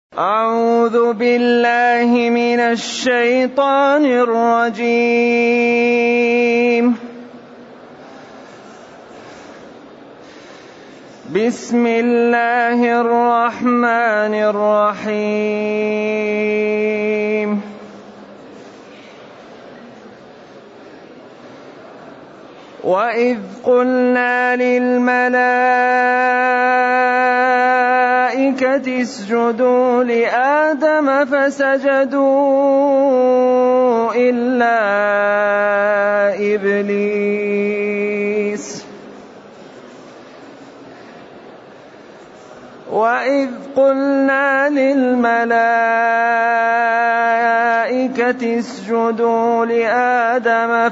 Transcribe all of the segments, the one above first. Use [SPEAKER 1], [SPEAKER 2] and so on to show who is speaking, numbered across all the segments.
[SPEAKER 1] أعوذ بالله من الشيطان الرجيم. بسم الله الرحمن الرحيم. وإذ قلنا للملائكة اسجدوا لآدم فسجدوا إلا إبليس وإذ قلنا للملائكة اسجدوا لآدم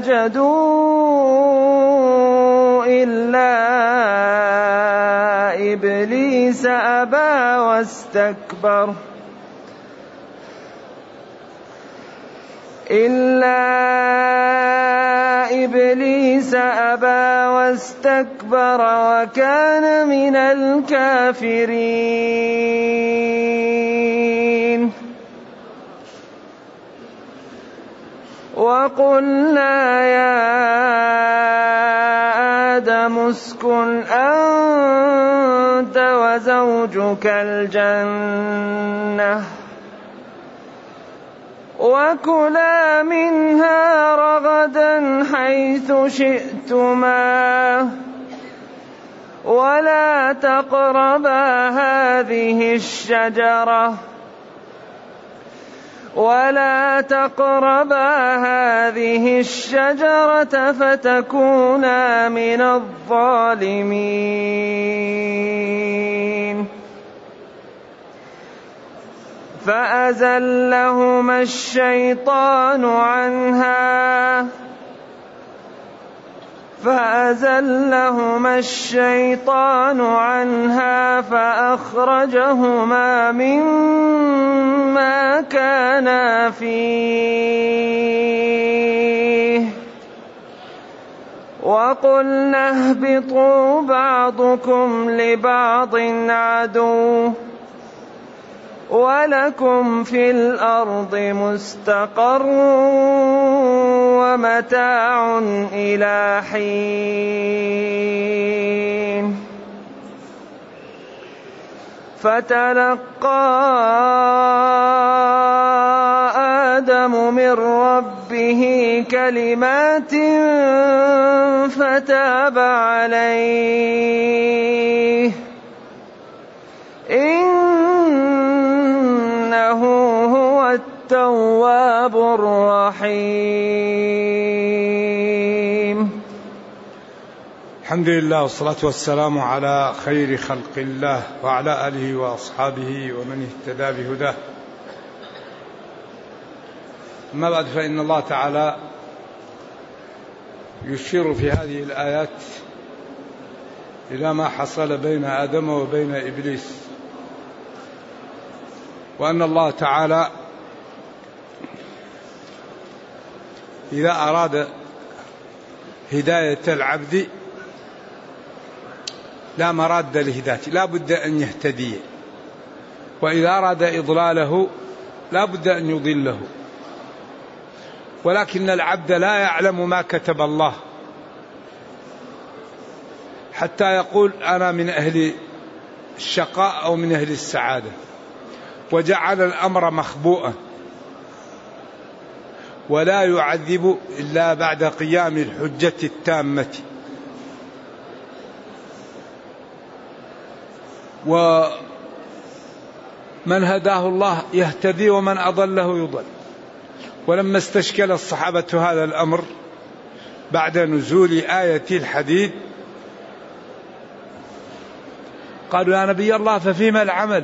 [SPEAKER 1] فسجدوا إلا إبليس أبى واستكبر وكان من الكافرين. وقلنا يا آدم اسكن أنت وزوجك الجنة وكلا منها رغدا حيث شئتما ولا تقربا هذه الشجرة فتكونا من الظالمين. فأزلهما الشيطان عنها فأخرجهما مما كانا فيه وقلنا اهبطوا بعضكم لبعض عدو ولكم في الأرض مستقر ومتاع إلى حين. فتلقى آدم من ربه كلمات فتاب عليه إنه هو التواب الرحيم.
[SPEAKER 2] الحمد لله والصلاة والسلام على خير خلق الله وعلى آله وأصحابه ومن اهتدى بهداه. أما بعد، فإن الله تعالى يشير في هذه الآيات إلى ما حصل بين آدم وبين إبليس، وأن الله تعالى إذا أراد هداية العبد لا مراد لهدايته، لا بد أن يهتدي، وإذا أراد إضلاله لا بد أن يضله، ولكن العبد لا يعلم ما كتب الله حتى يقول أنا من أهل الشقاء أو من أهل السعادة، وجعل الأمر مخبوءا ولا يعذب إلا بعد قيام الحجة التامة. ومن هداه الله يهتدي ومن أضله يضل. ولما استشكل الصحابة هذا الأمر بعد نزول آية الحديد قالوا يا نبي الله ففيما العمل؟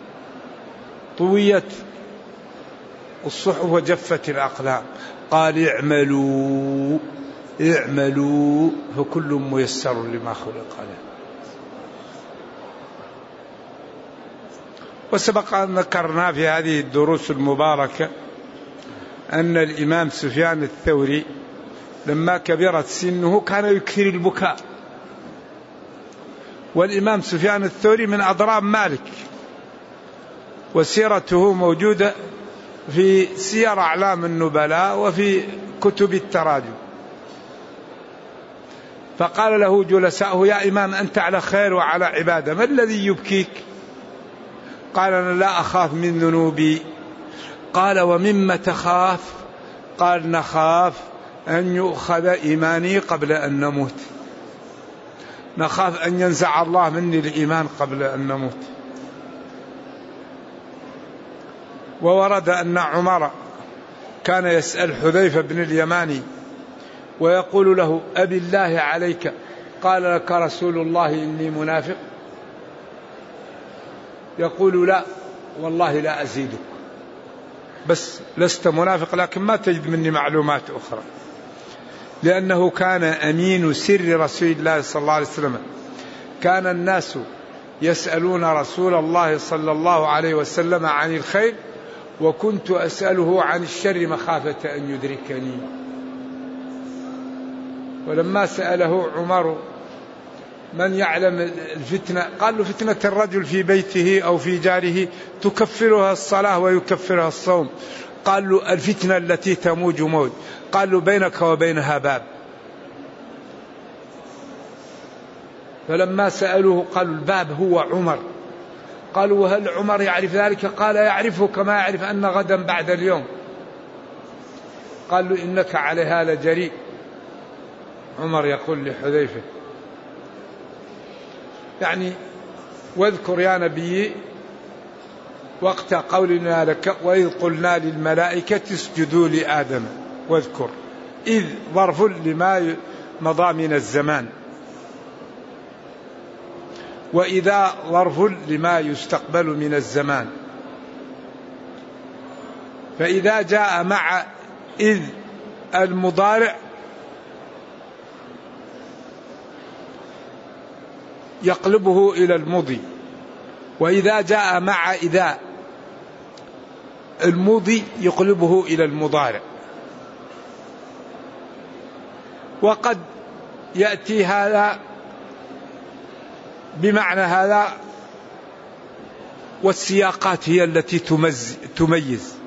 [SPEAKER 2] طويت الصحف وجفت الأقلام. قال اعملوا فكل ميسر لما خلق له. وسبق أن ذكرنا في هذه الدروس المباركة أن الإمام سفيان الثوري لما كبرت سنه كان يكثر البكاء، والإمام سفيان الثوري من أضراب مالك، وسيرته موجودة في سير أعلام النبلاء وفي كتب التراجم. فقال له جلساؤه: يا إمام أنت على خير وعلى عبادة، ما الذي يبكيك؟ قال: أنا لا أخاف من ذنوبي. قال: ومما تخاف؟ قال: نخاف أن يؤخذ إيماني قبل أن نموت، نخاف أن ينزع الله مني الإيمان قبل أن نموت. وورد أن عمر كان يسأل حذيفة بن اليماني ويقول له: أبي الله عليك، قال: لك رسول الله إني منافق؟ يقول: لا والله لا أزيدك، بس لست منافق لكن ما تجد مني معلومات أخرى. لأنه كان أمين سر رسول الله صلى الله عليه وسلم. كان الناس يسألون رسول الله صلى الله عليه وسلم عن الخير، وكنت أسأله عن الشر مخافة أن يدركني. ولما سأله عمر: من يعلم الفتنة؟ قال له: فتنة الرجل في بيته أو في جاره تكفرها الصلاة ويكفرها الصوم. قال له: الفتنة التي تموج موج. قال له: بينك وبينها باب. فلما سألوه قالوا: الباب هو عمر. قالوا: وهل عمر يعرف ذلك؟ قال: يعرفه كما يعرف أن غدا بعد اليوم. قال له: إنك عليها لجريء. عمر يقول لحذيفة يعني: واذكر يا نبي وقت قولنا لك وإذ قلنا للملائكة اسجدوا لآدم. واذكر إذ ظرف لما مضى من الزمان، وإذا ظرف لما يستقبل من الزمان. فإذا جاء مع إذ المضارع يقلبه إلى المضي، وإذا جاء مع إذا المضي يقلبه إلى المضارع. وقد يأتي هذا بمعنى هذا، والسياقات هي التي تميز.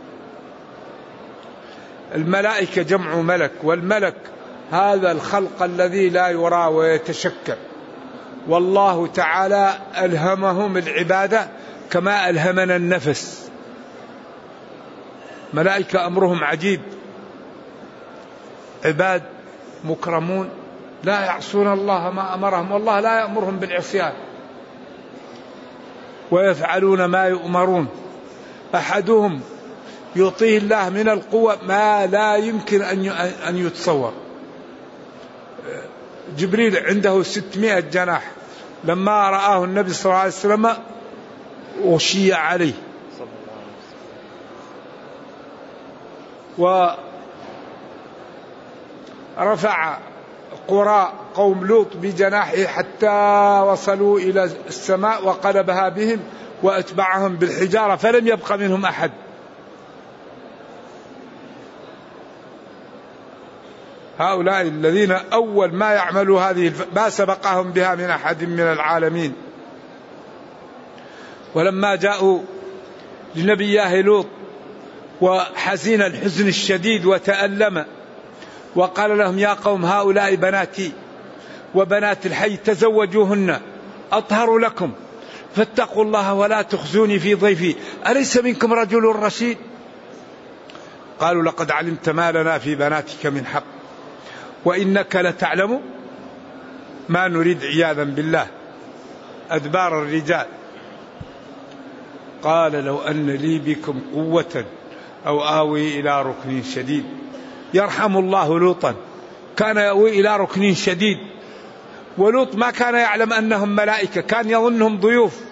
[SPEAKER 2] الملائكة جمع ملك، والملك هذا الخلق الذي لا يرى ويتشكل، والله تعالى ألهمهم العبادة كما ألهمنا النفس. ملائكة أمرهم عجيب، عباد مكرمون لا يعصون الله ما أمرهم، والله لا يأمرهم بالعصيان، ويفعلون ما يؤمرون. أحدهم يعطيه الله من القوة ما لا يمكن أن يتصور. جبريل عنده 600 جناح، لما رآه النبي صلى الله عليه وسلم غشي عليه، ورفع قرى قوم لوط بجناحه حتى وصلوا إلى السماء وقلبها بهم وأتبعهم بالحجارة فلم يبق منهم أحد. هؤلاء الذين أول ما يعملوا هذه ما سبقهم بها من أحد من العالمين. ولما جاءوا لنبي لوط وحزين الحزن الشديد وتألم، وقال لهم: يا قوم هؤلاء بناتي وبنات الحي تزوجوهن أطهر لكم، فاتقوا الله ولا تخزوني في ضيفي، أليس منكم رجل رشيد؟ قالوا: لقد علمت ما لنا في بناتك من حق وإنك لتعلم ما نريد، عياذا بالله أدبار الرجال. قال: لو أن لي بكم قوة أو آوي إلى ركن شديد. يرحم الله لوطا، كان يأوي إلى ركن شديد، ولوط ما كان يعلم أنهم ملائكة، كان يظنهم ضيوف.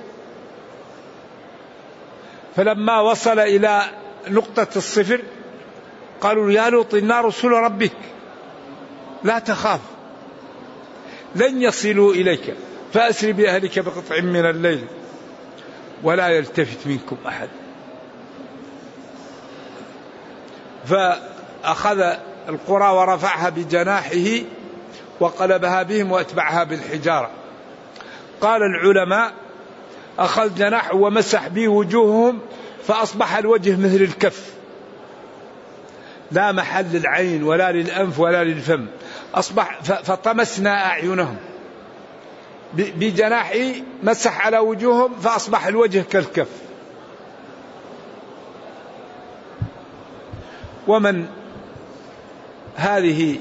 [SPEAKER 2] فلما وصل إلى نقطة الصفر قالوا: يا لوط إنا رسول ربك لا تخاف لن يصلوا إليك فأسر بأهلك بقطع من الليل ولا يلتفت منكم أحد. فأخذ القرى ورفعها بجناحه وقلبها بهم وأتبعها بالحجارة. قال العلماء: أخذ جناح ومسح به وجوههم فأصبح الوجه مثل الكف، لا محل للعين ولا للأنف ولا للفم، أصبح فطمسنا أعينهم بجناحه، مسح على وجوههم فأصبح الوجه كالكف. ومن هذه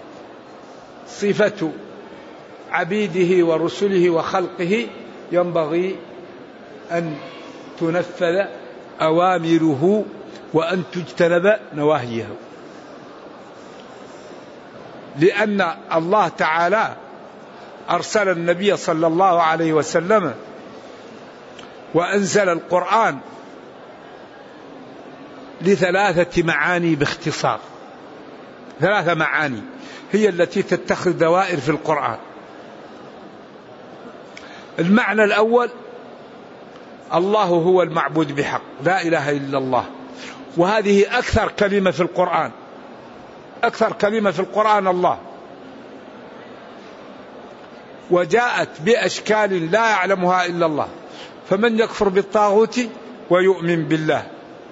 [SPEAKER 2] صفة عبيده ورسله وخلقه ينبغي أن تنفذ أوامره وأن تجتنب نواهيه، لأن الله تعالى أرسل النبي صلى الله عليه وسلم وأنزل القرآن لثلاثة معاني باختصار، 3 معاني هي التي تتخذ دوائر في القرآن. المعنى الأول: الله هو المعبود بحق، لا إله إلا الله، وهذه أكثر كلمة في القرآن، أكثر كلمة في القرآن الله، وجاءت بأشكال لا يعلمها إلا الله. فمن يكفر بالطاغوت ويؤمن بالله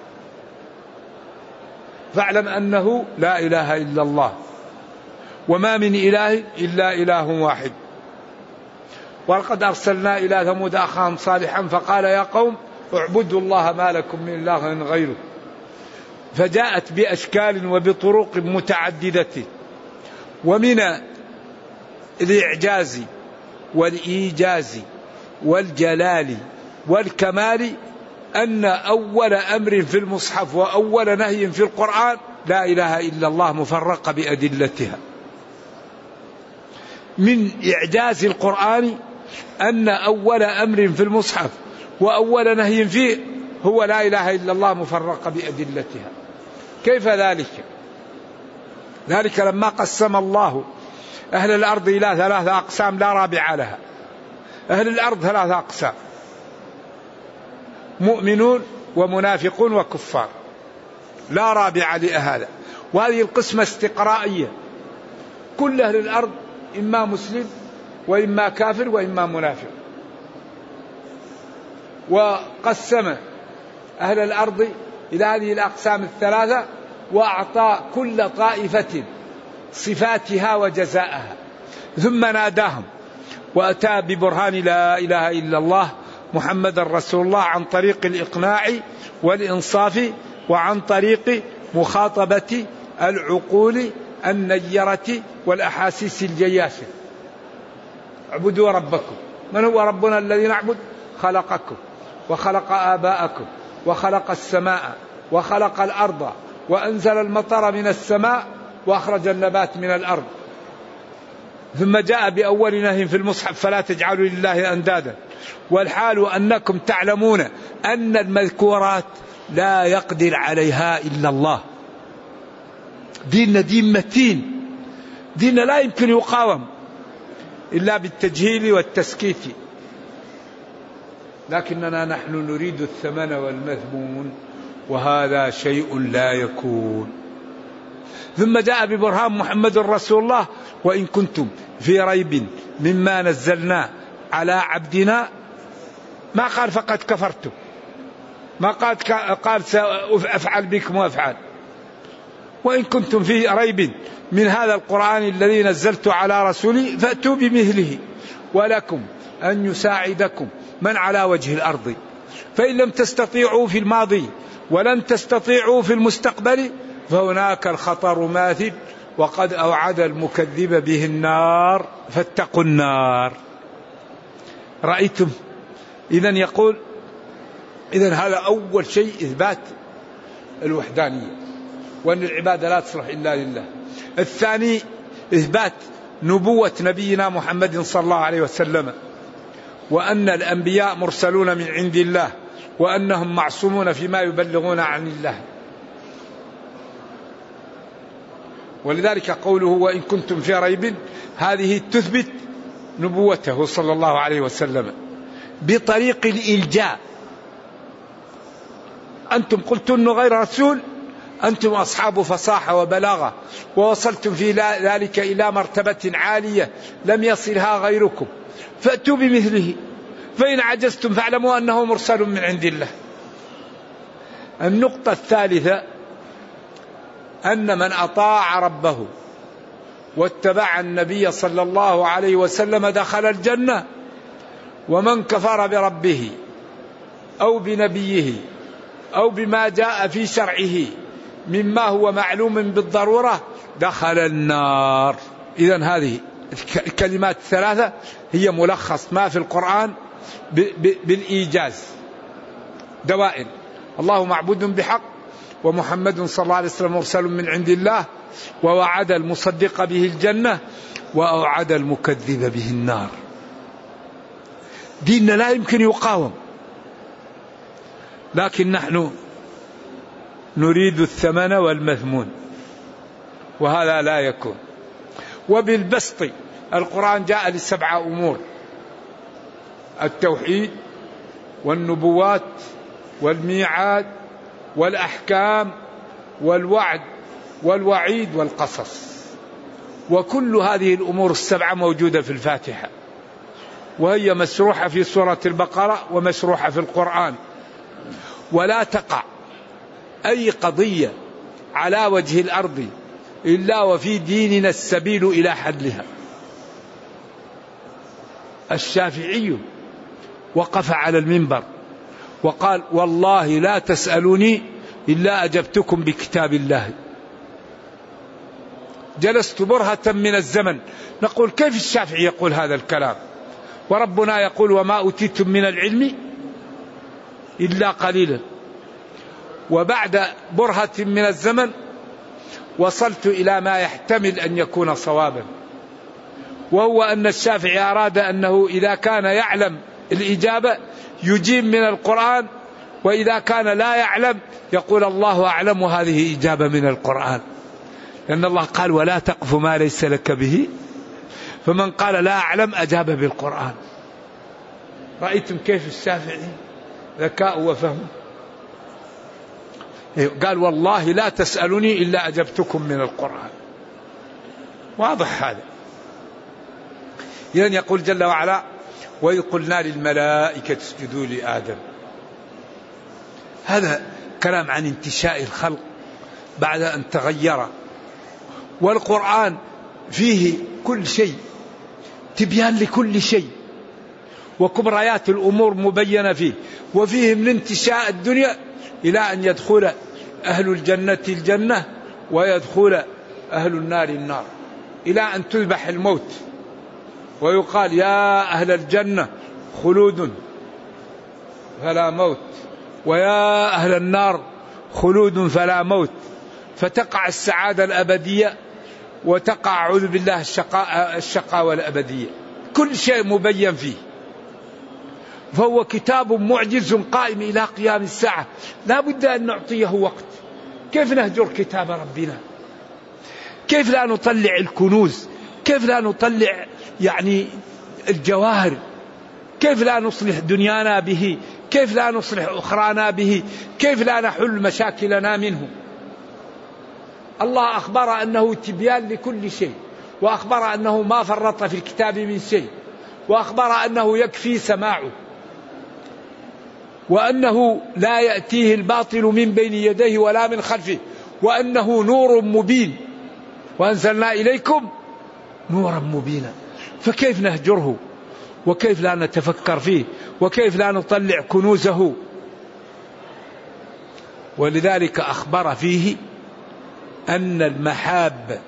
[SPEAKER 2] فاعلم أنه لا إله إلا الله، وما من إله إلا إله واحد. ولقد أرسلنا إلى ثمود أخاهم صالحا فقال يا قوم اعبدوا الله ما لكم من إله غيره. فجاءت بأشكال وبطرق متعددة. ومن الإعجاز والإيجاز والجلال والكمال أن أول أمر في المصحف وأول نهي في القرآن لا إله إلا الله مفرقة بأدلتها. من إعجاز القرآن أن أول أمر في المصحف وأول نهي فيه هو لا إله إلا الله مفرقة بأدلتها. كيف ذلك؟ ذلك لما قسم الله أهل الأرض إلى 3 أقسام لا رابع لها. أهل الأرض 3 أقسام: مؤمنون ومنافقون وكفار، لا رابع لهذا. وهذه القسمة استقرائية، كل أهل الأرض إما مسلم وإما كافر وإما منافق. وقسم أهل الأرض إلى هذه الأقسام 3 وأعطى كل طائفة صفاتها وجزاءها، ثم ناداهم وأتى ببرهان لا إله إلا الله محمد رسول الله عن طريق الإقناع والإنصاف وعن طريق مخاطبة العقول النيرة والأحاسيس الجياشة. اعبدوا ربكم. من هو ربنا الذي نعبد؟ خلقكم وخلق آباءكم وخلق السماء وخلق الأرض وأنزل المطر من السماء وأخرج النبات من الأرض. ثم جاء بأول نهي في المصحف فلا تجعلوا لله أندادا، والحال أنكم تعلمون أن المذكورات لا يقدر عليها إلا الله. ديننا دين متين، ديننا لا يمكن يقاوم إلا بالتجهيل والتسكيت، لكننا نحن نريد الثمن والمذمون وهذا شيء لا يكون. ثم جاء ببرهان محمد رسول الله وإن كنتم في ريب مما نزلنا على عبدنا، ما قال فقد كفرتم، ما قال سأفعل بكم وأفعل. وإن كنتم في ريب من هذا القرآن الذي نزلت على رسولي فأتوا بمثله ولكم أن يساعدكم من على وجه الأرض، فإن لم تستطيعوا في الماضي ولن تستطيعوا في المستقبل فهناك الخطر ماثل وقد أوعد المكذب به النار فاتقوا النار. رأيتم؟ إذن يقول إذن هذا أول شيء إثبات الوحدانية وأن العبادة لا تصلح إلا لله. الثاني إثبات نبوة نبينا محمد صلى الله عليه وسلم، وأن الأنبياء مرسلون من عند الله وأنهم معصومون فيما يبلغون عن الله. ولذلك قوله وإن كنتم في ريب هذه تثبت نبوته صلى الله عليه وسلم بطريق الإلجاء. أنتم قلتم أنه غير رسول، أنتم أصحاب فصاحة وبلاغة ووصلتم في ذلك إلى مرتبة عالية لم يصلها غيركم، فأتوا بمثله، فإن عجزتم فاعلموا أنه مرسل من عند الله. النقطة الثالثة أن من أطاع ربه واتبع النبي صلى الله عليه وسلم دخل الجنة، ومن كفر بربه أو بنبيه أو بما جاء في شرعه مما هو معلوم بالضرورة دخل النار. إذن هذه الكلمات الثلاثة هي ملخص ما في القرآن بالإيجاز. دوائر: الله معبود بحق، ومحمد صلى الله عليه وسلم مرسل من عند الله، ووعد المصدق به الجنة، وأوعد المكذب به النار. ديننا لا يمكن يقاوم، لكن نحن نريد الثمن والمثمون، وهذا لا يكون. وبالبسط القرآن جاء ل7 أمور: التوحيد والنبوات والميعاد والأحكام والوعد والوعيد والقصص. وكل هذه الأمور ال7 موجودة في الفاتحة، وهي مسروحة في سورة البقرة ومسروحة في القرآن. ولا تقع أي قضية على وجه الأرض إلا وفي ديننا السبيل إلى حلها. الشافعي وقف على المنبر وقال: والله لا تسألوني إلا أجبتكم بكتاب الله. جلست برهة من الزمن نقول: كيف الشافعي يقول هذا الكلام وربنا يقول: وما أوتيتم من العلم إلا قليلا. وبعد برهة من الزمن وصلت إلى ما يحتمل أن يكون صوابا، وهو أن الشافعي أراد أنه إذا كان يعلم الإجابة يجيب من القرآن، وإذا كان لا يعلم يقول الله أعلم، وهذه إجابة من القرآن، لأن الله قال: ولا تقف ما ليس لك به. فمن قال لا أعلم أجاب بالقرآن. رأيتم كيف الشافعي ذكاء وفهم؟ قال: والله لا تسألني إلا أجبتكم من القرآن. واضح هذا. إذن يقول جل وعلا: وإذ قلنا للملائكة اسجدوا لآدم. هذا كلام عن انتشاء الخلق بعد أن تغير، والقرآن فيه كل شيء، تبيان لكل شيء، وكبريات الأمور مبينة فيه، وفيه من انتشاء الدنيا إلى أن يدخل أهل الجنة الجنة ويدخل أهل النار النار، إلى أن تذبح الموت ويقال: يا أهل الجنة خلود فلا موت، ويا أهل النار خلود فلا موت، فتقع السعادة الأبدية وتقع أعوذ بالله الشقاوة الأبدية. كل شيء مبين فيه، فهو كتاب معجز قائم إلى قيام الساعة، لا بد أن نعطيه وقت. كيف نهجر كتاب ربنا؟ كيف لا نطلع الكنوز؟ كيف لا نطلع الجواهر؟ كيف لا نصلح دنيانا به؟ كيف لا نصلح أخرانا به؟ كيف لا نحل مشاكلنا منه؟ الله أخبر أنه تبيان لكل شيء، وأخبر أنه ما فرط في الكتاب من شيء، وأخبر أنه يكفي سماعه، وأنه لا يأتيه الباطل من بين يديه ولا من خلفه، وأنه نور مبين، وأنزلنا إليكم نورا مبينا. فكيف نهجره؟ وكيف لا نتفكر فيه؟ وكيف لا نطلع كنوزه؟ ولذلك أخبر فيه أن المحاب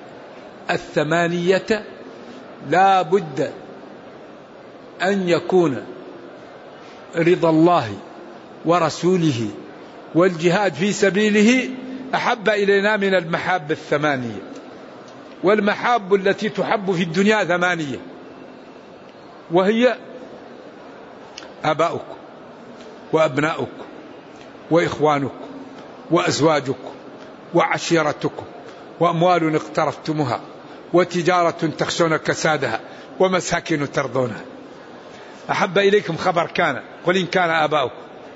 [SPEAKER 2] 8 لا بد أن يكون رضا الله ورسوله والجهاد في سبيله أحب إلينا من المحاب 8. والمحاب التي تحب في الدنيا 8، وهي آباؤكم وأبناؤكم وإخوانكم وأزواجكم وعشيرتكم وأموال اقترفتموها وتجارة تخشون كسادها ومساكن ترضونها. أحب إليكم خبر كان، قل إن كان آباؤكم.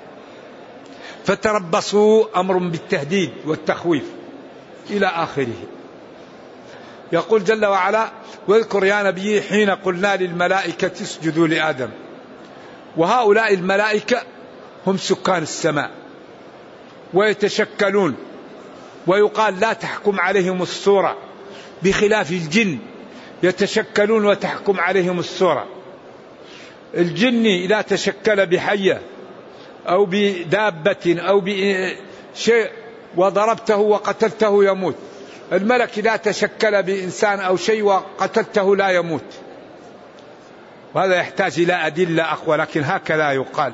[SPEAKER 2] فتربصوا، أمر بالتهديد والتخويف إلى آخره. يقول جل وعلا: واذكر يا نبي حين قلنا للملائكة اسجدوا لآدم. وهؤلاء الملائكة هم سكان السماء، ويتشكلون، ويقال لا تحكم عليهم الصورة، بخلاف الجن يتشكلون وتحكم عليهم الصورة. الجن إذا تشكل بحية أو بدابة أو بشيء وضربته وقتلته يموت. الملك إذا تشكل بإنسان أو شيء وقتلته لا يموت. وهذا يحتاج إلى أدلة أقوى، لكن هكذا يقال.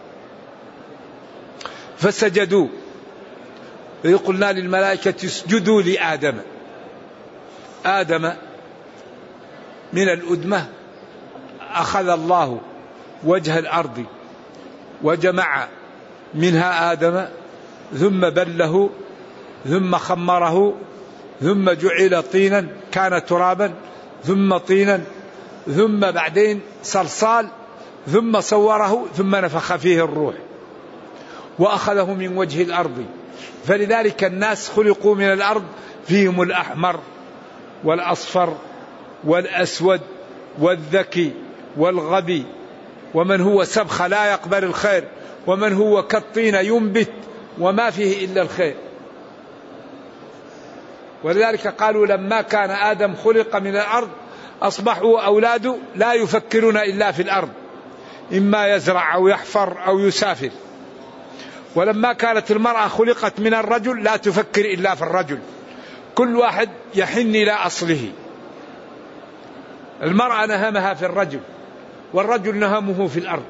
[SPEAKER 2] فسجدوا، إذ قلنا للملائكة اسجدوا لآدم. آدم من الأدمة أخذ الله وجه الأرض وجمع منها آدم، ثم بله، ثم خمره، ثم جعل طينا، كان ترابا ثم طينا، ثم بعدين صلصال، ثم صوره، ثم نفخ فيه الروح وأخذه من وجه الأرض. فلذلك الناس خلقوا من الأرض، فيهم الأحمر والأصفر والأسود والذكي والغبي، ومن هو سبخ لا يقبل الخير، ومن هو كالطين ينبت وما فيه إلا الخير. ولذلك قالوا لما كان آدم خلق من الأرض أصبحوا أولاده لا يفكرون إلا في الأرض، إما يزرع أو يحفر أو يسافر. ولما كانت المرأة خلقت من الرجل لا تفكر إلا في الرجل، كل واحد يحن إلى أصله. المرأة نهمها في الرجل، والرجل نهمه في الأرض،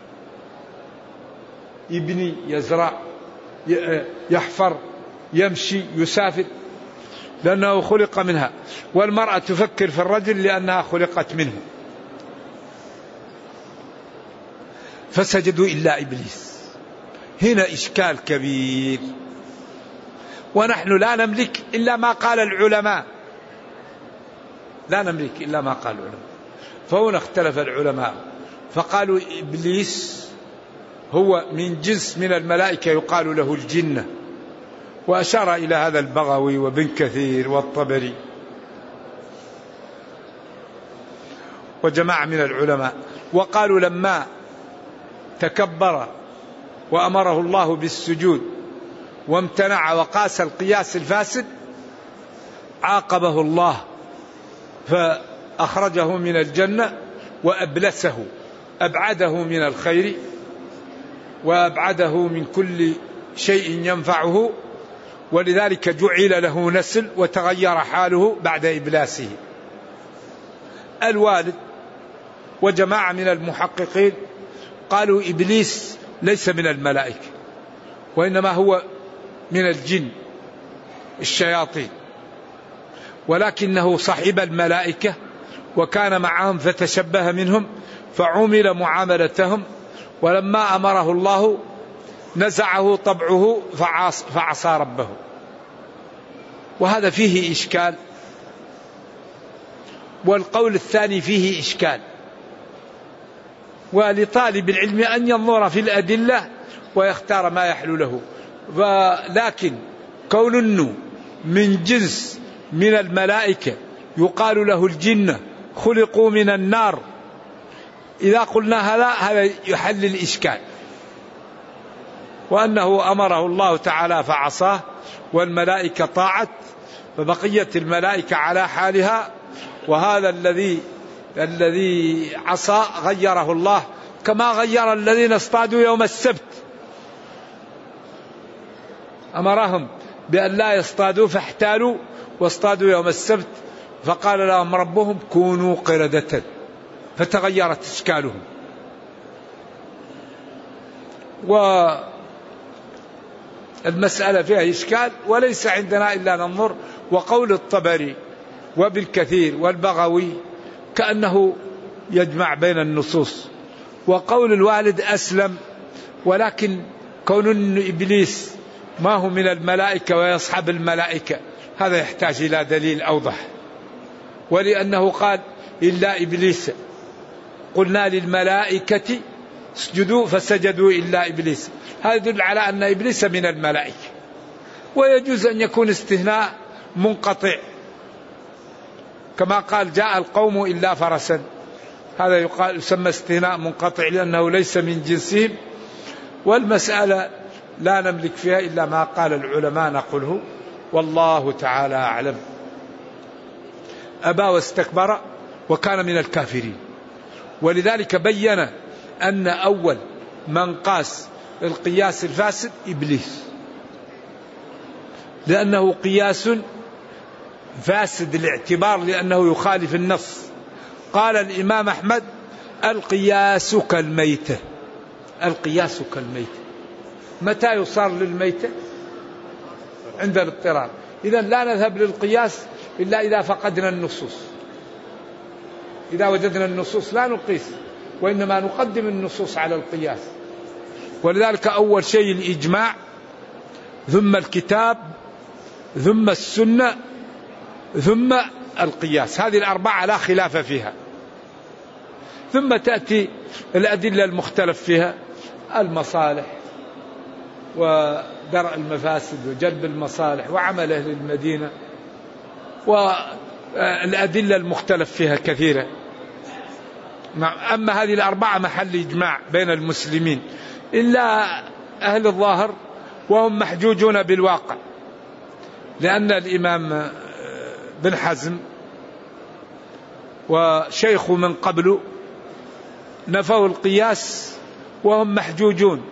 [SPEAKER 2] يبني، يزرع، يحفر، يمشي، يسافر، لأنه خلق منها. والمرأة تفكر في الرجل لأنها خلقت منه. فسجدوا إلا إبليس. هنا إشكال كبير، ونحن لا نملك إلا ما قال العلماء، لا نملك إلا ما قال العلماء. فهنا اختلف العلماء، فقالوا إبليس هو من جنس من الملائكة يقال له الجنة، وأشار إلى هذا البغوي وابن كثير والطبري وجماعة من العلماء. وقالوا لما تكبر وأمره الله بالسجود وامتنع وقاس القياس الفاسد عاقبه الله فأخرجه من الجنة وأبلسه، أبعده من الخير وأبعده من كل شيء ينفعه، ولذلك جعل له نسل وتغير حاله بعد إبلاسه. الوالد وجماعة من المحققين قالوا إبليس ليس من الملائكة، وإنما هو من الجن الشياطين، ولكنه صاحب الملائكة وكان معهم فتشبه منهم فعمل معاملتهم، ولما أمره الله نزعه طبعه فعصى ربه. وهذا فيه إشكال، والقول الثاني فيه إشكال، ولطالب العلم أن ينظر في الأدلة ويختار ما يحلو له. ولكن كون أنه من جنس من الملائكة يقال له الجنة خلقوا من النار، إذا قلنا هذا يحل الإشكال، وأنه أمره الله تعالى فعصاه والملائكة طاعت، فبقية الملائكة على حالها، وهذا الذي عصى غيره الله كما غير الذين اصطادوا يوم السبت، أمرهم بأن لا يصطادوا فاحتالوا واصطادوا يوم السبت، فقال لهم ربهم كونوا قردة، فتغيرت أشكالهم. والمسألة فيها إشكال، وليس عندنا إلا ننظر. وقول الطبري وابن كثير والبغوي كأنه يجمع بين النصوص، وقول الوالد أسلم، ولكن كون إبليس ما هو من الملائكة ويصحب الملائكة هذا يحتاج إلى دليل أوضح. ولأنه قال إلا إبليس، قلنا للملائكة اسجدوا فسجدوا إلا إبليس، هذا يدل على أن إبليس من الملائكة. ويجوز أن يكون استثناء منقطع، كما قال جاء القوم إلا فرسا، هذا يسمى استثناء منقطع لأنه ليس من جنسهم. والمسألة لا نملك فيها إلا ما قال العلماء نقوله، والله تعالى أعلم. أبى واستكبر وكان من الكافرين. ولذلك بين أن أول من قاس القياس الفاسد إبليس، لأنه قياس فاسد الاعتبار، لأنه يخالف النص. قال الإمام أحمد: القياس كالميتة. القياس كالميتة. متى يصار للميتة؟ عند الاضطرار. إذن لا نذهب للقياس إلا إذا فقدنا النصوص. إذا وجدنا النصوص لا نقيس، وإنما نقدم النصوص على القياس. ولذلك أول شيء الإجماع، ثم الكتاب، ثم السنة، ثم القياس. هذه الأربعة لا خلاف فيها. ثم تأتي الأدلة المختلف فيها، المصالح ودرء المفاسد وجلب المصالح وعمل أهل المدينة، والأدلة المختلف فيها كثيرة. أما هذه الأربعة محل إجماع بين المسلمين، إلا أهل الظاهر وهم محجوجون بالواقع، لأن الإمام بن حزم وشيخ من قبله نفوا القياس وهم محجوجون.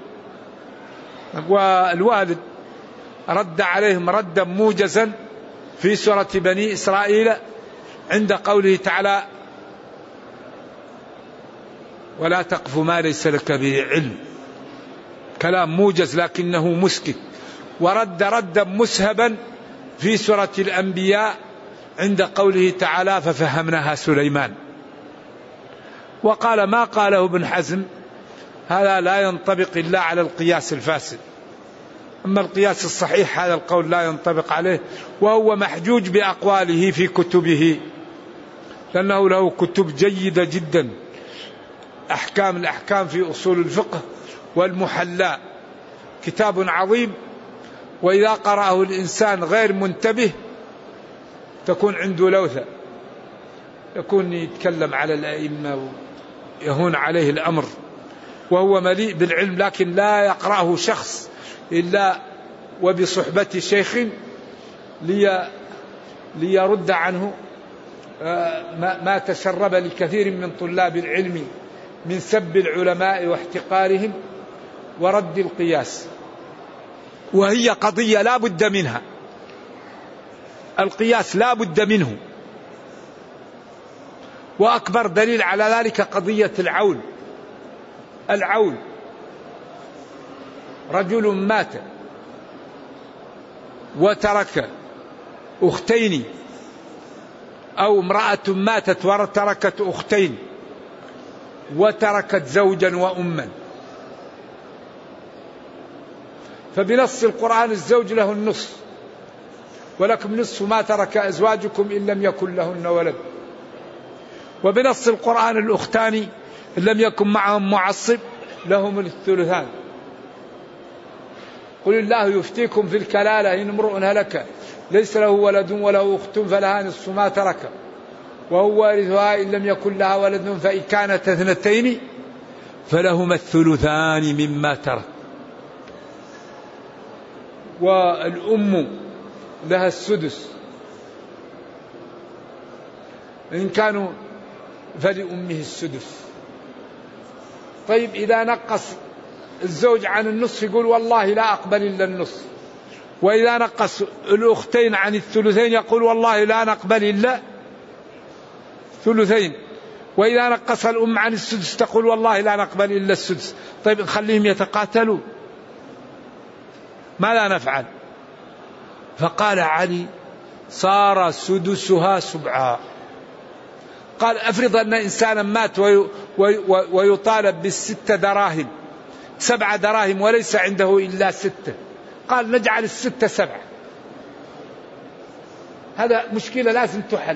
[SPEAKER 2] والوالد رد عليهم ردا موجزا في سورة بني إسرائيل عند قوله تعالى: ولا تقف ما ليس لك به علم. كلام موجز لكنه مسكت. ورد ردا مسهبا في سورة الأنبياء عند قوله تعالى: ففهمناها سليمان. وقال ما قاله ابن حزم هذا لا ينطبق إلا على القياس الفاسد، أما القياس الصحيح هذا القول لا ينطبق عليه، وهو محجوج بأقواله في كتبه، لأنه له كتب جيدة جدا، الأحكام في أصول الفقه والمحلاء، كتاب عظيم، وإذا قرأه الإنسان غير منتبه تكون عنده لوثة، يكون يتكلم على الأئمة ويهون عليه الأمر، وهو مليء بالعلم، لكن لا يقرأه شخص إلا وبصحبة شيخ ليرد عنه ما تسرب لكثير من طلاب العلم من سب العلماء واحتقارهم ورد القياس. وهي قضية لا بد منها، القياس لا بد منه. وأكبر دليل على ذلك قضية العول. رجل مات وترك أختين، أو امرأة ماتت وتركت أختين وتركت زوجا وأما، فبنص القرآن الزوج له النصف، ولكم نصف ما ترك أزواجكم إن لم يكن لهن ولد. وبنص القرآن الأختان إن لم يكن معهم معصب لهم الثلثان. قل الله يفتيكم في الكلالة إن امرؤ هلك ليس له ولد وله أخت فلها نصف ما ترك وهو وارثها إن لم يكن لها ولد فإن كانت اثنتين فلهما الثلثان مما ترك. والأم لها السدس إن كانوا فلأمه السدس. طيب إذا نقص الزوج عن النصف يقول والله لا أقبل إلا النصف، وإذا نقص الأختين عن الثلثين يقول والله لا نقبل إلا ثلثين، وإذا نقص الأم عن السدس تقول والله لا نقبل إلا السدس. طيب نخليهم يتقاتلوا، ماذا نفعل؟ فقال علي صار سدسها سبعا. قال أفرض أن إنسانا مات ويطالب بالستة دراهم، 7 دراهم وليس عنده إلا 6، قال نجعل 6 7. هذا مشكلة لازم تحل.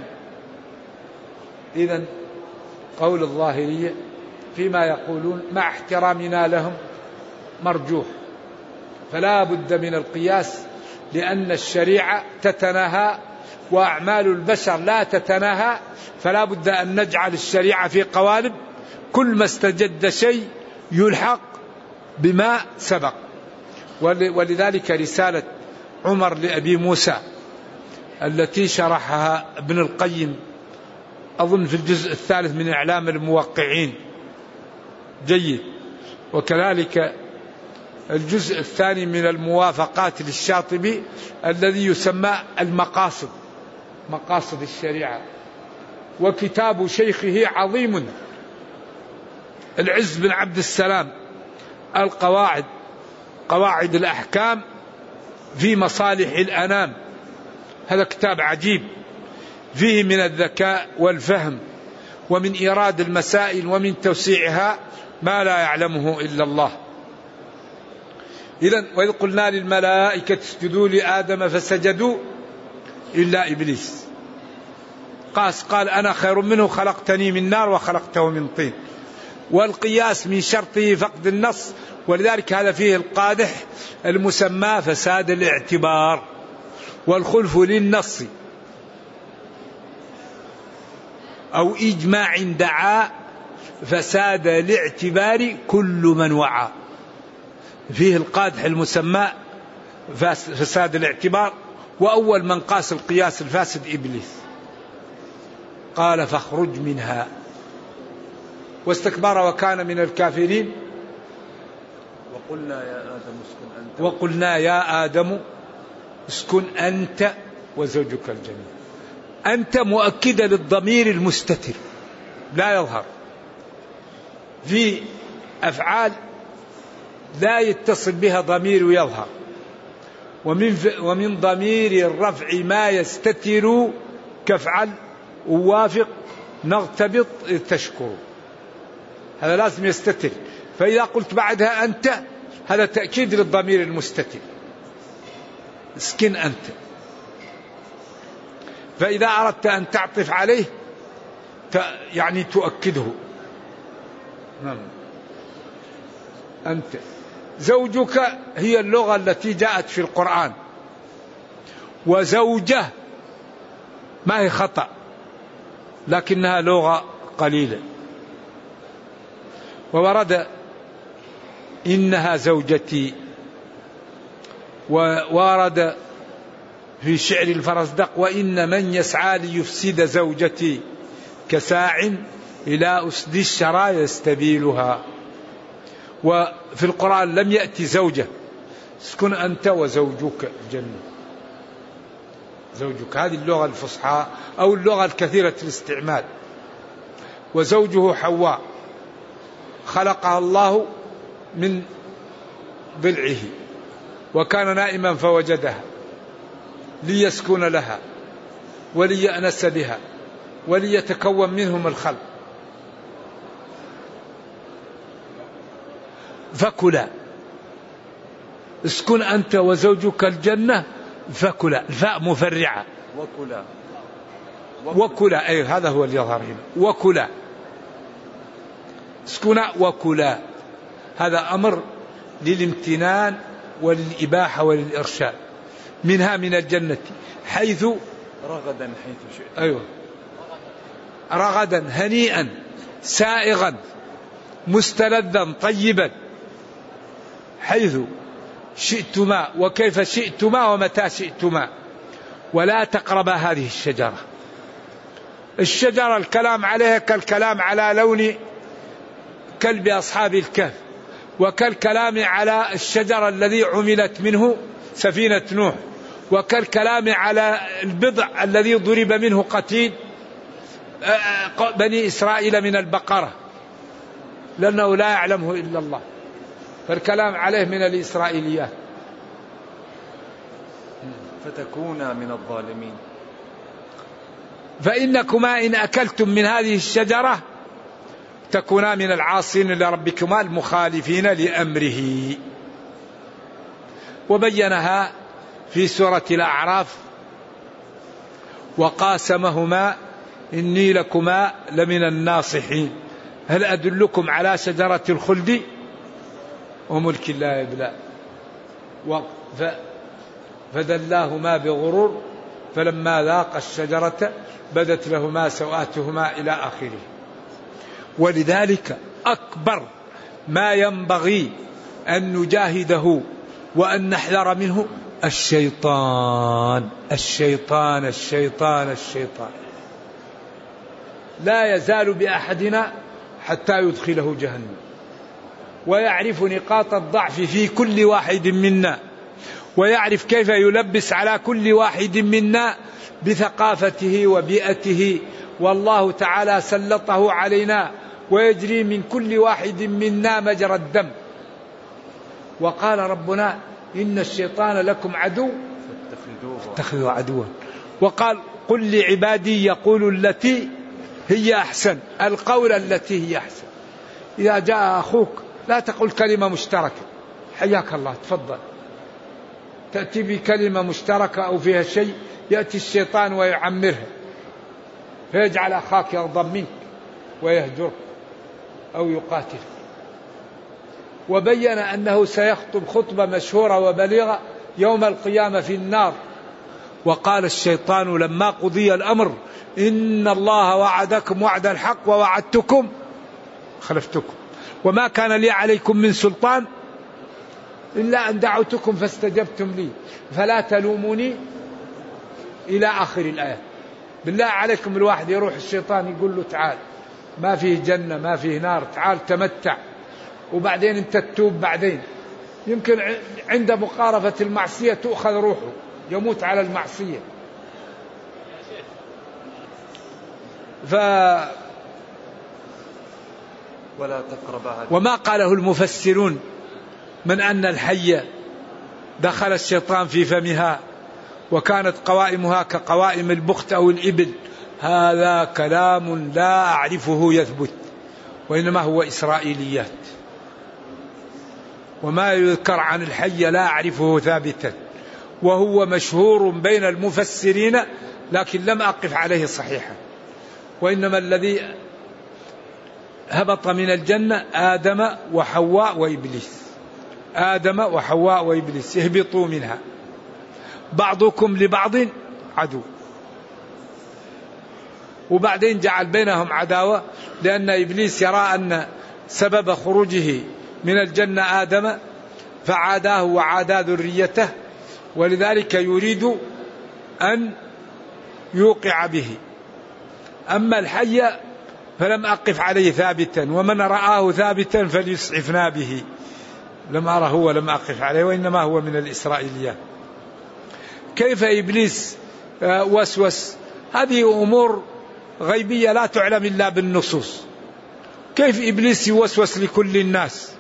[SPEAKER 2] إذن قول الظاهرية فيما يقولون مع احترامنا لهم مرجوح، فلا بد من القياس، لأن الشريعة تتناهى وأعمال البشر لا تتناهى، فلا بد أن نجعل الشريعة في قوالب، كل ما استجد شيء يلحق بما سبق. ولذلك رسالة عمر لأبي موسى التي شرحها ابن القيم أظن في الجزء الثالث من إعلام الموقعين جيد، وكذلك الجزء الثاني من الموافقات للشاطبي الذي يسمى المقاصد، مقاصد الشريعة. وكتاب شيخه عظيم العز بن عبد السلام القواعد، قواعد الأحكام في مصالح الأنام، هذا كتاب عجيب فيه من الذكاء والفهم ومن إيراد المسائل ومن توسيعها ما لا يعلمه إلا الله. إذن وإذ قلنا للملائكة اسجدوا لآدم فسجدوا إلا إبليس قال أنا خير منه خلقتني من نار وخلقته من طين. والقياس من شرطه فقد النص، ولذلك هذا فيه القادح المسمى فساد الاعتبار، والخلف للنص أو إجماع دعا فساد الاعتبار كل من وعى. فيه القادح المسمى فساد الاعتبار، وأول من قاس القياس الفاسد إبليس قال فاخرج منها واستكبر وكان من الكافرين. وقلنا يا آدم اسكن أنت وزوجك الجنة. أنت مؤكدة للضمير المستتر لا يظهر في أفعال لا يتصل بها ضمير ويظهر، ومن ضمير الرفع ما يستتر كفعل ووافق نغتبط تشكر، هذا لازم يستتر. فإذا قلت بعدها أنت هذا تأكيد للضمير المستتر، اسكن أنت. فإذا أردت أن تعطف عليه يعني تؤكده. أنت زوجك هي اللغة التي جاءت في القرآن، وزوجة ما هي خطأ لكنها لغة قليلة. وورد إنها زوجتي، وورد في شعر الفرزدق وإن من يسعى ليفسد زوجتي كساع إلى أسد الشرى يستبيلها. وفي القرآن لم يأتي زوجة، اسكن أنت وزوجك الجنة. زوجك هذه اللغة الفصحى أو اللغة الكثيرة الاستعمال. وزوجه حواء خلقها الله من ضلعه وكان نائما فوجدها ليسكن لها وليأنس بها وليتكون منهم الخلق. فكلا اسكن أنت وزوجك الجنة فكلا، الفاء مفرعة وكلا أي هذا هو اللي يظهر هنا. وكلا اسكنا وكلا، هذا أمر للامتنان وللإباحة وللإرشاد. منها من الجنة حيث
[SPEAKER 3] رغدا حيث شئت.
[SPEAKER 2] أيوة رغدا هنيئا سائغا مستلذا طيبا حيث شئتما وكيف شئتما ومتى شئتما. ولا تقربا هذه الشجرة. الشجرة الكلام عليها كالكلام على لون كلب أصحاب الكهف، وكالكلام على الشجر الذي عملت منه سفينة نوح، وكالكلام على البضع الذي ضرب منه قتيل بني إسرائيل من البقرة لأنه لا يعلمه إلا الله، فالكلام عليه من الإسرائيليات.
[SPEAKER 3] فتكونا من الظالمين.
[SPEAKER 2] فإنكما إن أكلتم من هذه الشجرة تكونا من العاصين لربكما المخالفين لأمره. وبينها في سورة الأعراف وقاسمهما إني لكما لمن الناصحين هل أدلكم على شجرة الخلد وملك لا يبلى فدلاهما بغرور فلما ذاق الشجرة بدت لهما سوآتهما إلى آخره. ولذلك أكبر ما ينبغي أن نجاهده وأن نحذر منه الشيطان الشيطان الشيطان الشيطان. لا يزال بأحدنا حتى يدخله جهنم، ويعرف نقاط الضعف في كل واحد منا، ويعرف كيف يلبس على كل واحد منا بثقافته وبيئته، والله تعالى سلطه علينا ويجري من كل واحد منا مجرى الدم. وقال ربنا إن الشيطان لكم عدو فاتخذوه عدوا. وقال قل لعبادي يقولوا التي هي أحسن، القول التي هي أحسن. إذا جاء أخوك لا تقل كلمة مشتركة، حياك الله تفضل، تأتي بكلمة مشتركة أو فيها شيء، يأتي الشيطان ويعمرها فيجعل أخاك يغضب منك ويهجرك أو يقاتلك. وبين أنه سيخطب خطبة مشهورة وبليغة يوم القيامة في النار. وقال الشيطان لما قضي الأمر إن الله وعدكم وعد الحق ووعدتكم خلفتكم وما كان لي عليكم من سلطان إلا أن دعوتكم فاستجبتم لي فلا تلوموني إلى آخر الآية. بالله عليكم الواحد يروح الشيطان يقول له تعال ما فيه جنة ما فيه نار، تعال تمتع، وبعدين انت تتوب، بعدين يمكن عند مقارفة المعصية تؤخذ روحه يموت على المعصية.
[SPEAKER 3] ولا تقربا.
[SPEAKER 2] وما قاله المفسرون من أن الحية دخل الشيطان في فمها وكانت قوائمها كقوائم البخت أو الإبل، هذا كلام لا أعرفه يثبت، وإنما هو إسرائيليات. وما يذكر عن الحية لا أعرفه ثابتا، وهو مشهور بين المفسرين لكن لم أقف عليه صحيحا. وإنما الذي هبط من الجنة آدم وحواء وإبليس، آدم وحواء وإبليس اهبطوا منها بعضكم لبعض عدو. وبعدين جعل بينهم عداوة لأن إبليس يرى أن سبب خروجه من الجنة آدم فعاداه وعادا ذريته، ولذلك يريد أن يوقع به. أما الحي فلم أقف عليه ثابتا، ومن رآه ثابتا فليسعفنا به. لم أره ولم أقف عليه، وإنما هو من الإسرائيليات. كيف إبليس وسوس؟ هذه أمور غيبية لا تعلم إلا بالنصوص. كيف إبليس يوسوس لكل الناس؟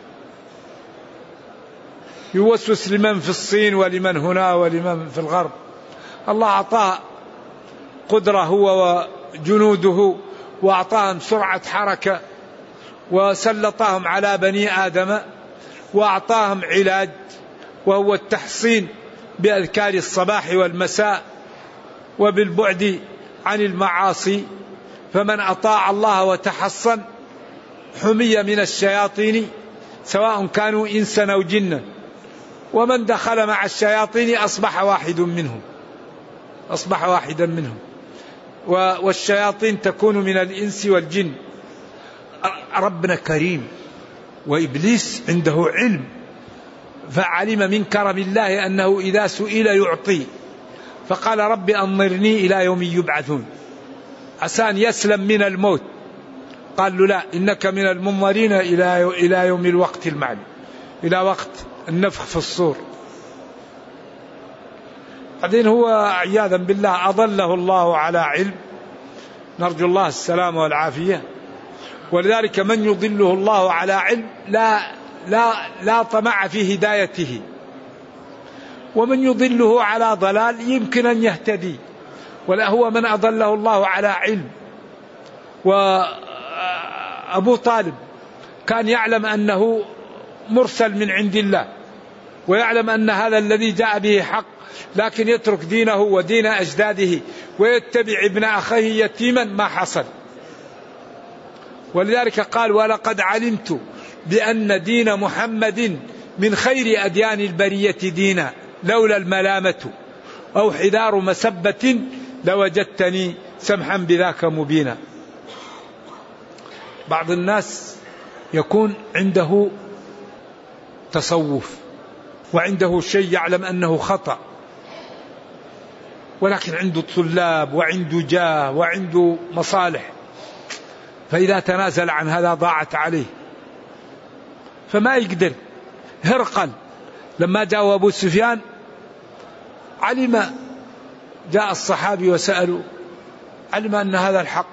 [SPEAKER 2] يوسوس لمن في الصين ولمن هنا ولمن في الغرب. الله أعطاه قدرة هو وجنوده، وأعطاهم سرعة حركة، وسلطهم على بني آدم، وأعطاهم علاج وهو التحصين بأذكار الصباح والمساء وبالبعد عن المعاصي. فمن أطاع الله وتحصن حمي من الشياطين سواء كانوا إنسا أو جنا، ومن دخل مع الشياطين أصبح واحدا منهم. والشياطين تكون من الإنس والجن. ربنا كريم، وإبليس عنده علم، فعلم من كرم الله أنه إذا سئل يعطي، فقال رب أنظرني إلى يوم يبعثون، عسى أن يسلم من الموت. قال له لا، إنك من المنظرين إلى يوم الوقت المعلوم، إلى وقت النفخ في الصور. بعدين هو عياذا بالله أضله الله على علم، نرجو الله السلامة والعافية. ولذلك من يضله الله على علم لا طمع في هدايته، ومن يضله على ضلال يمكن أن يهتدي، ولا هو من أضله الله على علم. وأبو طالب كان يعلم أنه مرسل من عند الله، ويعلم أن هذا الذي جاء به حق، لكن يترك دينه ودين أجداده ويتبع ابن أخيه يتيما ما حصل. ولذلك قال ولقد علمت بأن دين محمد من خير أديان البرية دينا، لولا الملامة أو حذار مسبة لوجدتني سمحا بذاك مبينا. بعض الناس يكون عنده تصوف وعنده شيء يعلم أنه خطأ، ولكن عنده طلاب وعنده جاه وعنده مصالح، فإذا تنازل عن هذا ضاعت عليه، فما يقدر. هرقل لما جاء أبو سفيان علم، جاء الصحابي وسألوا، علم أن هذا الحق،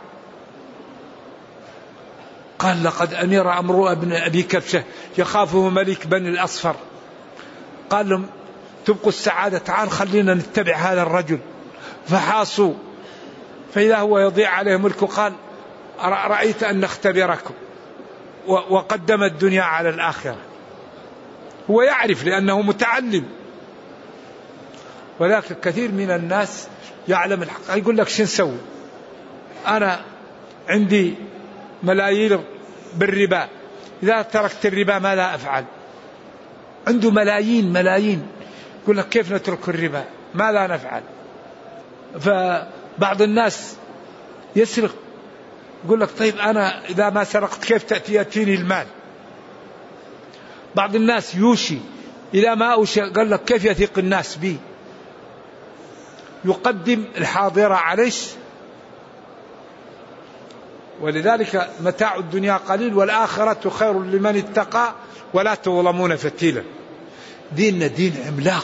[SPEAKER 2] قال لقد أمر أمر ابن أبي كبشة يخافه ملك بني الأصفر، قال لهم تبقوا السعادة، تعال خلينا نتبع هذا الرجل. فحاصوا فإذا هو يضيع عليه ملكه، قال رأيت أن نختبركم، وقدم الدنيا على الآخرة. هو يعرف لأنه متعلم، ولكن كثير من الناس يعلم الحق يقول لك شو نسوي، أنا عندي ملايين بالربا، إذا تركت الربا ماذا أفعل؟ عنده ملايين يقول لك كيف نترك الربا، ماذا نفعل؟ فبعض الناس يسرق، يقول لك طيب أنا إذا ما سرقت كيف يأتيني المال؟ بعض الناس يوشي، إذا ما أوشي قال لك كيف يثق الناس بي؟ يقدم الحاضر عليه. ولذلك متاع الدنيا قليل والآخرة خير لمن اتقى ولا تظلمون فتيلا. ديننا دين عملاق،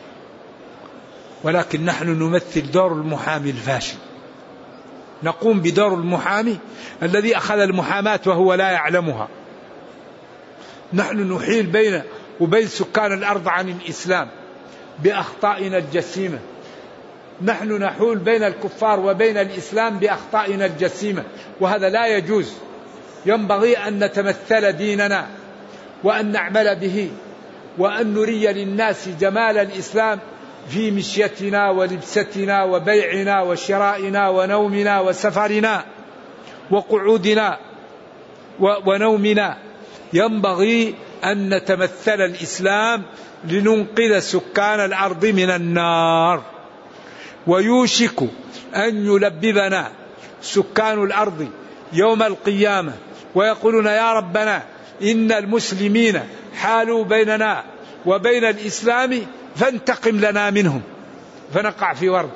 [SPEAKER 2] ولكن نحن نمثل دور المحامي الفاشل، نقوم بدور المحامي الذي أخذ المحاماة وهو لا يعلمها. نحن نحيل بين وبين سكان الأرض عن الإسلام بأخطائنا الجسيمة، نحن نحول بين الكفار وبين الإسلام بأخطائنا الجسيمة، وهذا لا يجوز. ينبغي أن نتمثل ديننا وأن نعمل به، وأن نري للناس جمال الإسلام في مشيتنا ولبستنا وبيعنا وشرائنا ونومنا وسفرنا وقعودنا ونومنا. ينبغي أن نتمثل الإسلام لننقذ سكان الأرض من النار. ويوشك أن يلببنا سكان الأرض يوم القيامة ويقولون يا ربنا إن المسلمين حالوا بيننا وبين الإسلام فانتقم لنا منهم، فنقع في ورد.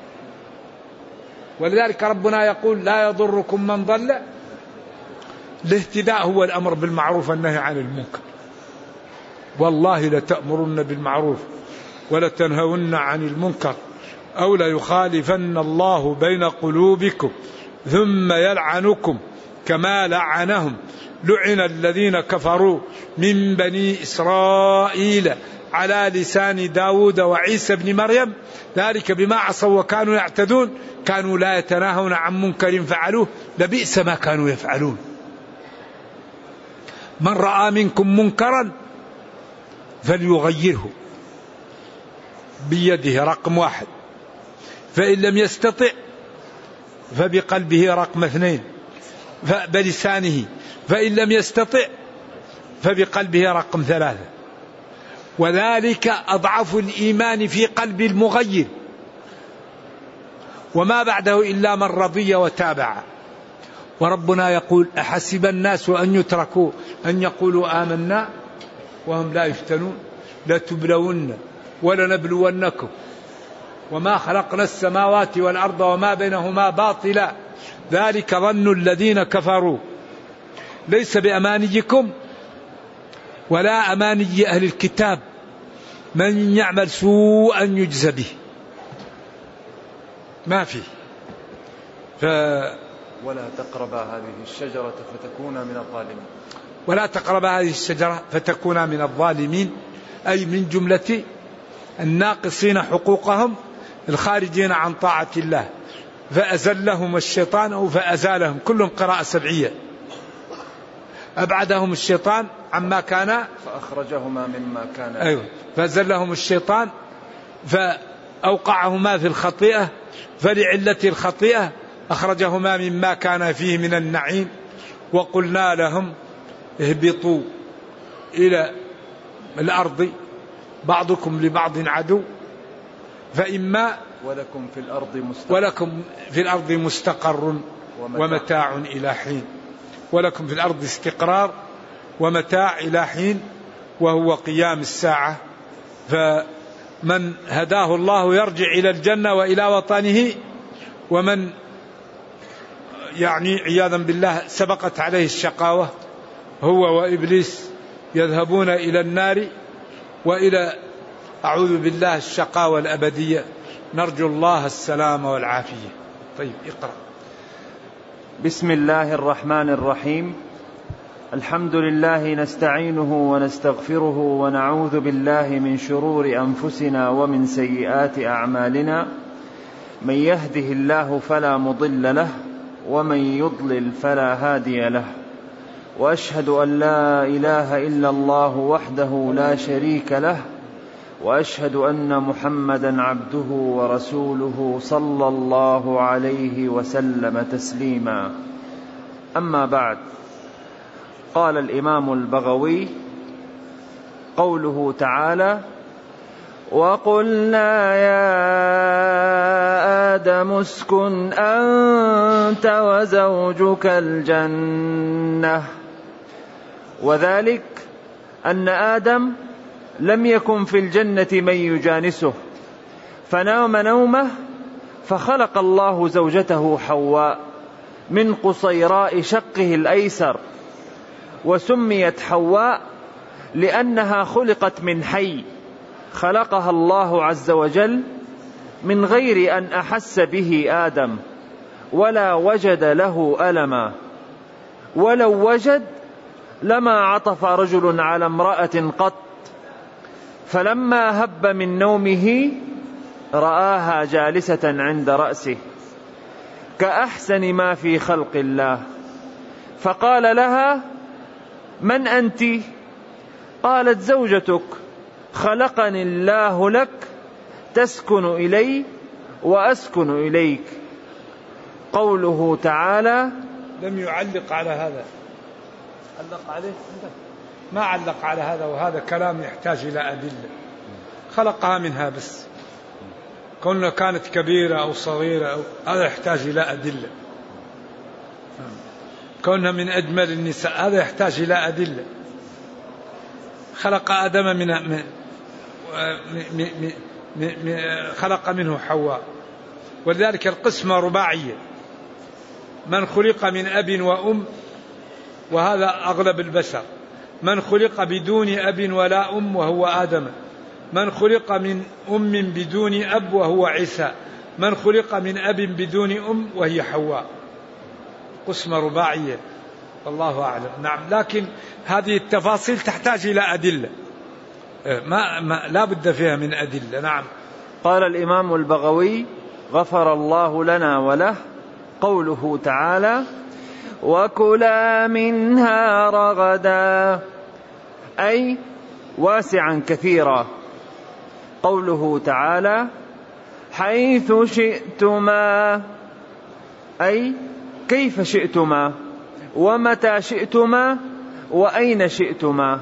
[SPEAKER 2] ولذلك ربنا يقول لا يضركم من ضل. الاهتداء هو الأمر بالمعروف والنهي عن المنكر. والله لتأمرن بالمعروف ولتنهون عن المنكر أو ليخالفن الله بين قلوبكم ثم يلعنكم كما لعنهم. لعن الذين كفروا من بني إسرائيل على لسان داود وعيسى بن مريم ذلك بما عصوا وكانوا يعتدون كانوا لا يتناهون عن منكر فعلوه لبئس ما كانوا يفعلون. من رأى منكم منكرا فليغيره بيده رقم 1، فإن لم يستطع فبقلبه رقم 2، بلسانه، فإن لم يستطع فبقلبه رقم 3، وذلك أضعف الإيمان في قلب المغير، وما بعده إلا من رضي وتابع. وربنا يقول أحسب الناس أن يتركوا أن يقولوا آمنا وهم لا يفتنون لتبلون ولنبلونكم وما خلقنا السماوات والأرض وما بينهما باطلا ذلك ظن الذين كفروا ليس بأمانيكم ولا أماني أهل الكتاب من يعمل سوءا يجزى به. ما في
[SPEAKER 3] ولا تقربا هذه الشجرة فتكونا من الظالمين.
[SPEAKER 2] ولا تقربا هذه الشجرة فتكونا من الظالمين، أي من جملة الناقصين حقوقهم الخارجين عن طاعة الله، فأزلهم الشيطان أو فأزالهم، كلهم قراءة سبعية. أبعدهم الشيطان عما كان
[SPEAKER 3] فأخرجهما مما كان.
[SPEAKER 2] أيوة، فأزلهم الشيطان فأوقعهما في الخطيئة، فلعلة الخطيئة أخرجهما مما كان فيه من النعيم. وقلنا لهم اهبطوا إلى الأرض بعضكم لبعض عدو فإما ولكم في الأرض مستقر ومتاع إلى حين. ولكم في الأرض استقرار ومتاع إلى حين، وهو قيام الساعة فمن هداه الله يرجع إلى الجنة وإلى وطنه، ومن يعني عياذا بالله سبقت عليه الشقاوة هو وإبليس يذهبون إلى النار وإلى أعوذ بالله الشقاوة الأبدية، نرجو الله السلام والعافية. طيب اقرأ.
[SPEAKER 1] بسم الله الرحمن الرحيم. الحمد لله نستعينه ونستغفره ونعوذ بالله من شرور أنفسنا ومن سيئات أعمالنا، من يهده الله فلا مضل له ومن يضلل فلا هادي له، وأشهد أن لا إله إلا الله وحده لا شريك له، وأشهد أن محمدا عبده ورسوله صلى الله عليه وسلم تسليما. أما بعد، قال الإمام البغوي: قوله تعالى: وقلنا يا آدم اسكن أنت وزوجك الجنة، وذلك أن آدم لم يكن في الجنة من يجانسه، فنام نومه، فخلق الله زوجته حواء من قصيراء شقه الأيسر، وسميت حواء لأنها خلقت من حي خلقها الله عز وجل من غير أن أحس به آدم ولا وجد له ألما، ولو وجد لما عطف رجل على امرأة قط، فلما هب من نومه رآها جالسة عند رأسه كأحسن ما في خلق الله، فقال لها: من أنت؟ قالت: زوجتك، خلقني الله لك، تسكن إلي وأسكن إليك. قوله تعالى.
[SPEAKER 2] لم يعلق على هذا، علق عليه ما علق على هذا، وهذا كلام يحتاج إلى أدلة. خلقها منها بس، كونها كانت كبيرة أو صغيرة أو هذا يحتاج إلى أدلة، كونها من أجمل النساء هذا يحتاج إلى أدلة. خلق آدم خلق منه حواء، ولذلك القسمة رباعية: من خلق من أب وأم، وهذا أغلب البشر، من خلق بدون أب ولا أم وهو آدم، من خلق من أم بدون أب وهو عيسى، من خلق من أب بدون أم وهي حواء. قسمة رباعية والله أعلم. نعم، لكن هذه التفاصيل تحتاج إلى أدلة، لا بد فيها من أدلة. نعم.
[SPEAKER 1] قال الإمام البغوي غفر الله لنا وله: قوله تعالى: وكلا منها رغدا، أي واسعا كثيرا. قوله تعالى: حيث شئتما، أي كيف شئتما ومتى شئتما وأين شئتما.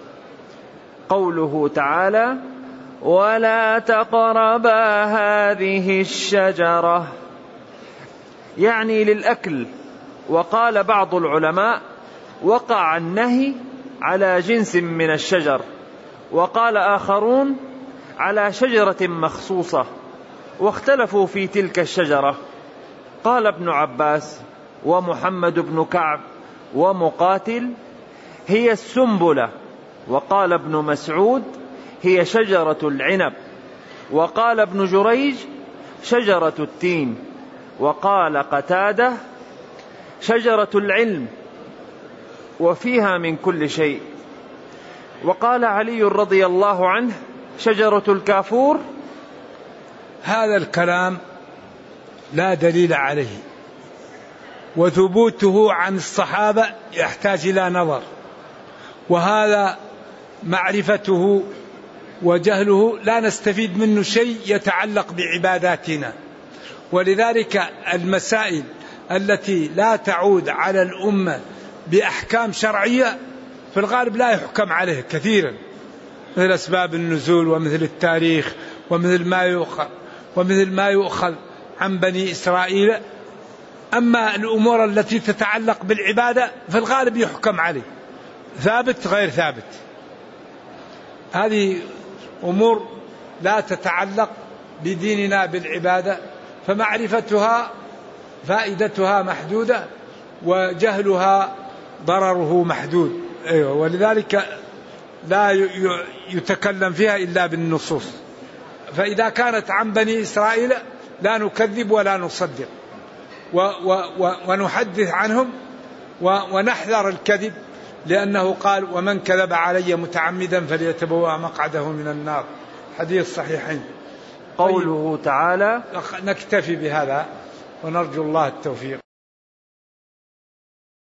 [SPEAKER 1] قوله تعالى: ولا تقربا هذه الشجرة، يعني للأكل. وقال بعض العلماء: وقع النهي على جنس من الشجر، وقال آخرون على شجرة مخصوصة، واختلفوا في تلك الشجرة. قال ابن عباس ومحمد بن كعب ومقاتل: هي السنبلة. وقال ابن مسعود: هي شجرة العنب. وقال ابن جريج: شجرة التين. وقال قتادة: شجرة العلم، وفيها من كل شيء. وقال علي رضي الله عنه: شجرة الكافور.
[SPEAKER 2] هذا الكلام لا دليل عليه، وثبوته عن الصحابة يحتاج إلى نظر، وهذا معرفته وجهله لا نستفيد منه شيء يتعلق بعباداتنا. ولذلك المسائل التي لا تعود على الأمة بأحكام شرعية في الغالب لا يحكم عليه كثيرا، مثل أسباب النزول ومثل التاريخ ومثل ما يؤخذ عن بني إسرائيل. أما الأمور التي تتعلق بالعبادة في الغالب يحكم عليه ثابت غير ثابت. هذه أمور لا تتعلق بديننا بالعبادة، فمعرفتها فائدتها محدودة وجهلها ضرره محدود. ولذلك لا يتكلم فيها إلا بالنصوص. فإذا كانت عن بني إسرائيل لا نكذب ولا نصدق ونحدث عنهم ونحذر الكذب، لأنه قال ومن كذب علي متعمدا فليتبوأ مقعده من النار، حديث صحيحين.
[SPEAKER 1] قوله تعالى.
[SPEAKER 2] نكتفي بهذا ونرجو الله التوفيق.